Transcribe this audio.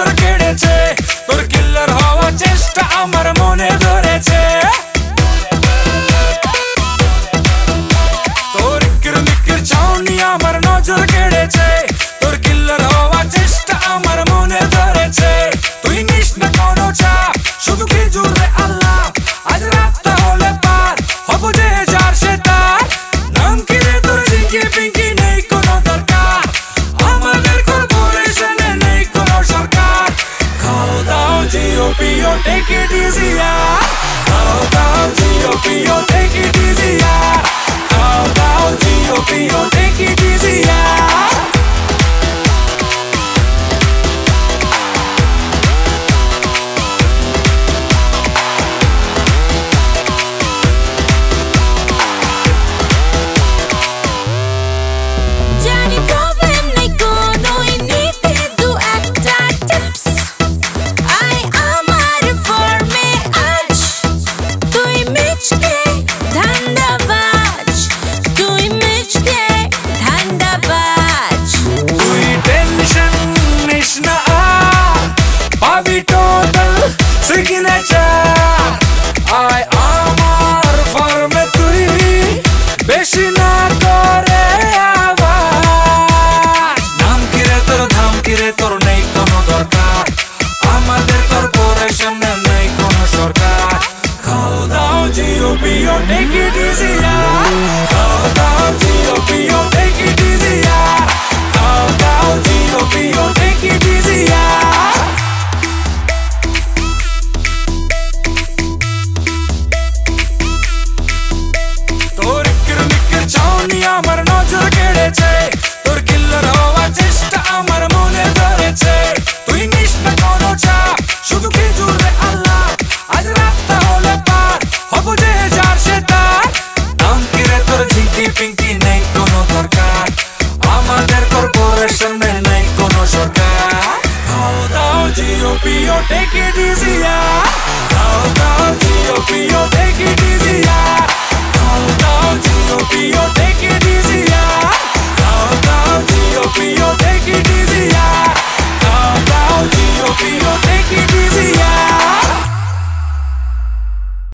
নজর কেড়েছে, তোর কিল্লার হওয়া চেষ্টা আমার মনে ধরেছে। তোর কিরমিকির ছাউনি আমার নজর কেড়েছে, তোর কিল্লার হওয়া চেষ্টা আমার মনে ধরেছে। তুই নিস না কোনো চাপ, শুধু কি জুড়ে আল্লাহ, আজ রাতটা হলে পার হব যে যার সে তার। নাম কি রে তোর জিঙ্কি পিঙ্কি নেই কোনো দরকার, আমাদের কর্পোরেশনে নেই কোনো সরকার। খাও দাও জিও পিও টেক ইট ইজি ইয়ার, খাও দাও জিও পিও টেক ইট ইজি ইয়ার, খাও দাও জিও পিও টেক ইট ইজি ইয়ার। সিগনেচার আয় আমার ফার্মে, তুই বেশি না করে আবার। নাম কিরে তোর ধাম কিরে তোর নেই কোনো দরকার, আমাদের কর্পোরেশনে নেই কোনো সরকার। খাও দাও জিও পিও টেক ইট ইজি ইয়ার, খাও দাও জিও পিও টেক ইট ইজি ইয়ার, খাও দাও জিও পিও টেক ইট ইজি ইয়ার। আমার নজর কেড়েছে, তোর কিল্লার হওয়া চেষ্টা আমার মনে ধরেছে। তুই নিস না কোনো চাপ, শুধু কি জুড়ে আল্লাহ, আজ রাতটা হলে পার হব যে যার সে তার। নাম কি রে তোর ঝিঙ্কি পিঙ্কি নেই কোনো দরকার, আমাদের কর্পোরেশনে নেই কোনো সরকার। খাও দাও জিও পিও টেক ইট ইজি ইয়ার, খাও দাও জিও পিও টেক ইট ইজি ইয়ার।